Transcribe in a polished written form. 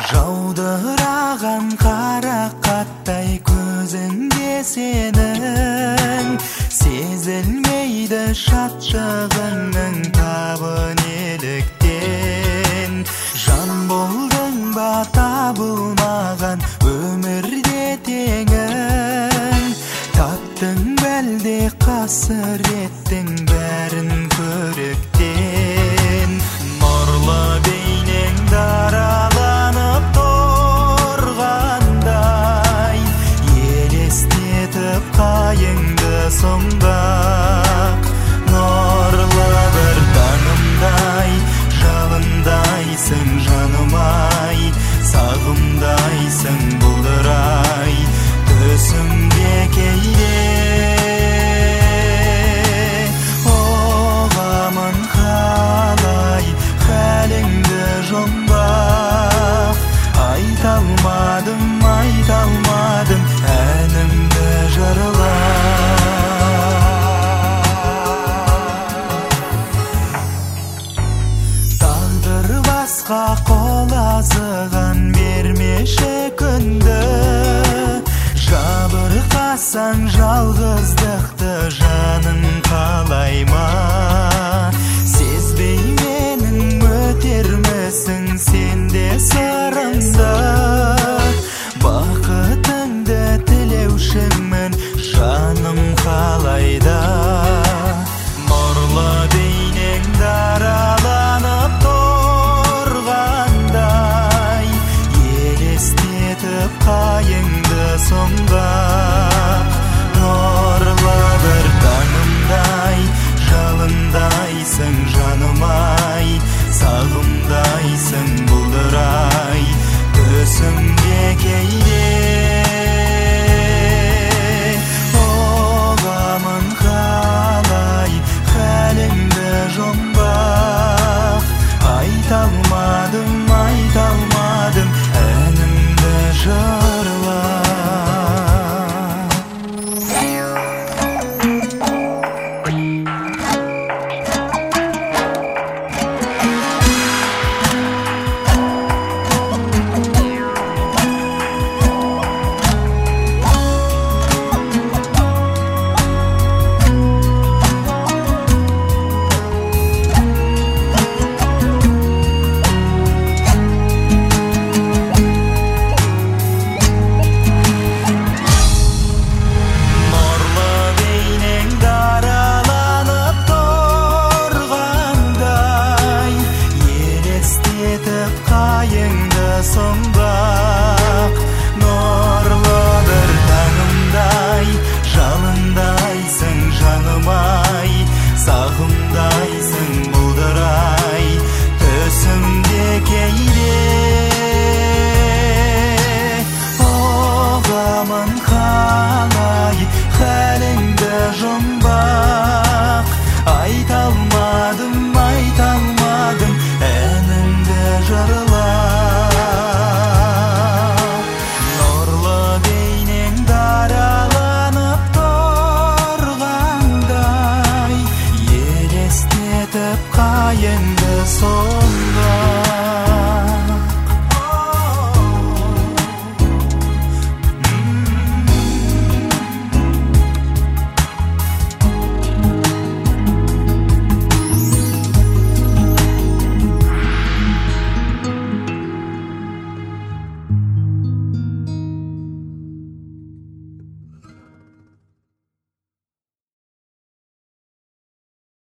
Жаудыраған қарақаттай көзіңде сенің, сезілмейді шатшығыңның табын еліктен. Жан болдың ба табылмаған өмірде теңің, таптың бәлде қасіреттің бәрін көріктен. Нұрлы бейнең дараланып тұрғандай, елестетіп қайыңды сұмдақ. Нұрлы бір таңымдай, жалындайсың жаным-ай, сағымдайсың бұлдырай, түсімде кейде. Оғамын қалай хәліңді жұмбақ, айталмадым, әнімді жырлап. Тағдыр басқа қол азыған бермеші күнді, жабырқасаң жалғыздықты жаның қалай ма? Сезбей менің өтермісің сенде сырымды, бақытыңды тілеушімін жаным қалайда. Нұрлы бейнең дараланып тұрғандай, елестетіп қайыңды сұмдақ. Нұрлы бір таңымдай, жалындайсың жаным-ай, сағымдайсың бұлдырай, түсімде кейде. Оғамын қалай хәліңді жұмбақ, айталмадым, әнімді жырлап. Қайыңды сұмдақ,